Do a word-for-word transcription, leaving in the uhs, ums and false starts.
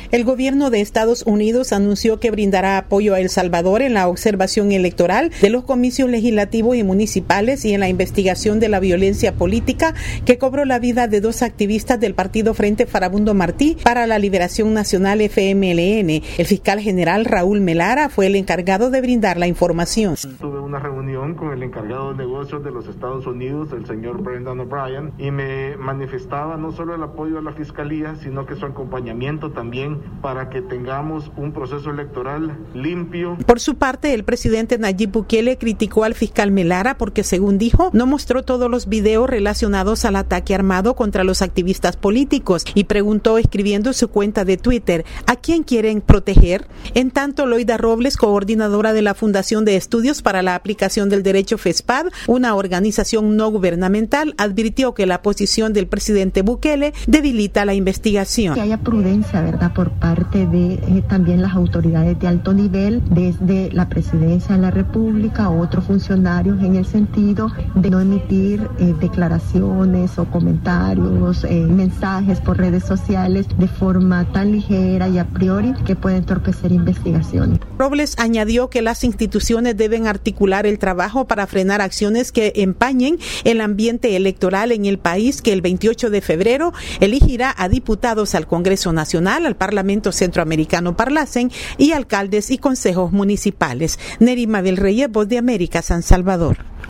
El gobierno de Estados Unidos anunció que brindará apoyo a El Salvador en la observación electoral de los comicios legislativos y municipales y en la investigación de la violencia política que cobró la vida de dos activistas del partido Frente Farabundo Martí para la Liberación Nacional F M L N. El fiscal general Raúl Melara fue el encargado de brindar la información. Tuve una reunión con el encargado de negocios de los Estados Unidos, el señor Brendan O'Brien, y me manifestaba no solo el apoyo a la fiscalía, sino que su acompañamiento también para que tengamos un proceso electoral limpio. Por su parte, el presidente Nayib Bukele criticó al fiscal Melara porque, según dijo, no mostró todos los videos relacionados al ataque armado contra los activistas políticos y preguntó escribiendo su cuenta de Twitter, ¿a quién quieren proteger? En tanto, Loida Robles, coordinadora de la Fundación de Estudios para la Aplicación del Derecho FESPAD, una organización no gubernamental, advirtió que la posición del presidente Bukele debilita la investigación. Que haya prudencia, ¿verdad?, por parte de eh, también las autoridades de alto nivel, desde la presidencia de la República o otros funcionarios, en el sentido de no emitir eh, declaraciones o comentarios, eh, mensajes por redes sociales de forma tan ligera y a priori que puede entorpecer investigaciones. Robles añadió que las instituciones deben articular el trabajo para frenar acciones que empañen el ambiente electoral en el país, que el veintiocho de febrero elegirá a diputados al Congreso Nacional, al Parlamento Centroamericano Parlacen y alcaldes y consejos municipales. Neri Mabel Reyes, Voz de América, San Salvador.